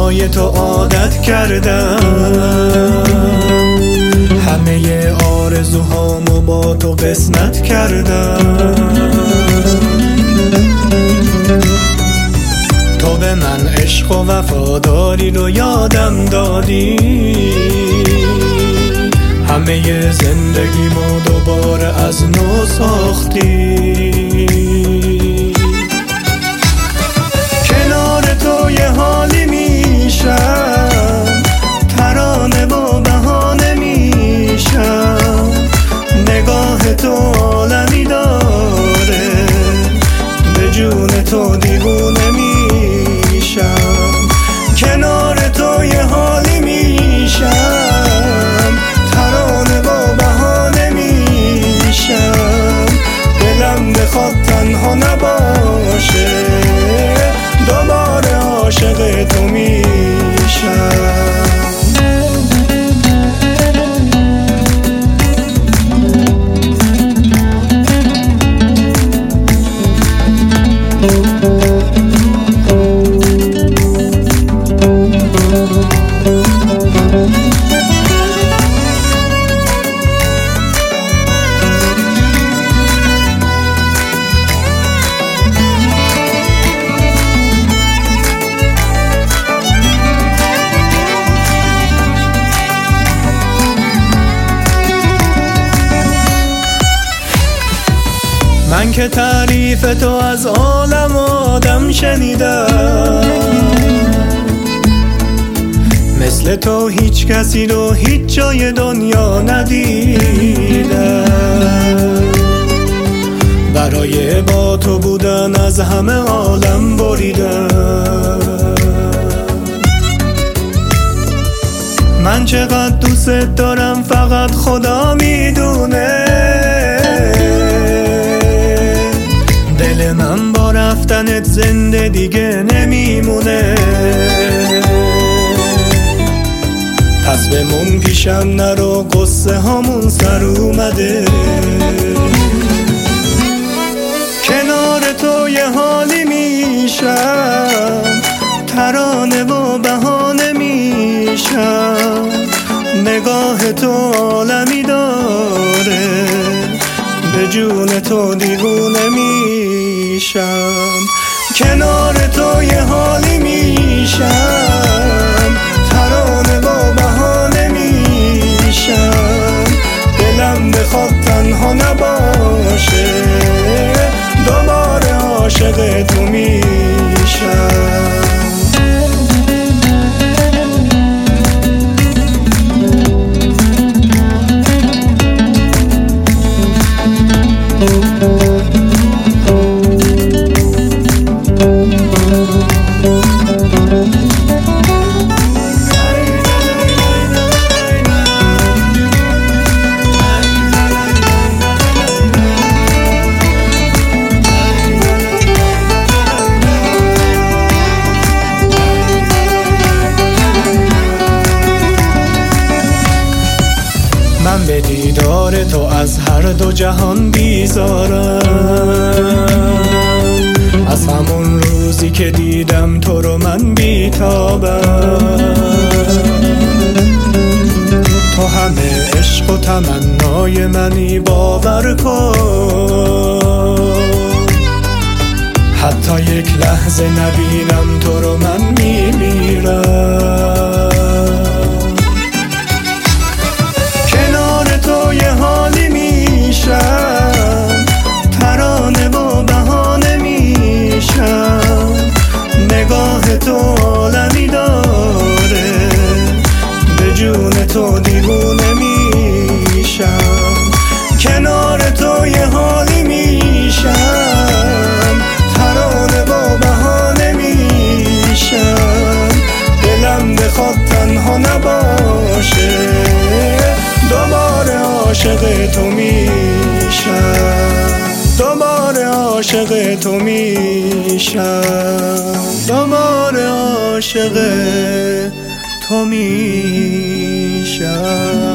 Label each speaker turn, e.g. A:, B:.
A: تنهای تو عادت کردم، همه آرزوهامو با تو قسمت کردم. تو به من عشق و وفاداری رو یادم دادی، همه زندگیمو دوباره از نو ساختی. کنار تو یه حالی میشم، ترانه و بهانه میشم. نگاه تو عالمی داره، به جون تو دیوونه میشم. کنار تو یه حالی میشم، ترانه و بهانه میشم. دلم بخواد تنها نباشه، دوباره عاشق تو میشم. من که تعریف تو از عالم آدم شنیدم، مثل تو هیچ کسی رو هیچ جای دنیا ندیدم. برای با تو بودن از همه عالم بریدم. من چقدر دوست دارم فقط خدا میدونه. دل من با رفتنت زنده دیگه نمیمونه. پس بمون پیشم نرو، قصه هامون سر اومده. کنار تو یه حالی میشم، ترانه و بهانه میشم. نگاه تو عالمی داره، به جون تو دیوونه میشم. کنار تو یه حالی میشم، ترانه و بهانه میشم. دلم بخواد تنها نباشه، دوباره عاشق تو میشم. من به دیدار تو از هر دو جهان بیزارم. از همون روزی که دیدم تو رو من بیتابم. تو همه عشق و تمنای منی، باور کن. حتی یک لحظه نبینم تو رو من میمیرم. تو یه حالی میشم، ترانه و بهانه میشم. نگاه تو عالمی داره، به جون تو دیوونه میشم. کنار تو یه حالی میشم، ترانه و بهانه میشم. دلم بخواد تنها نباشه، دوباره عاشق تو میشم. دوباره عاشق تو میشم. دوباره عاشق تو میشم.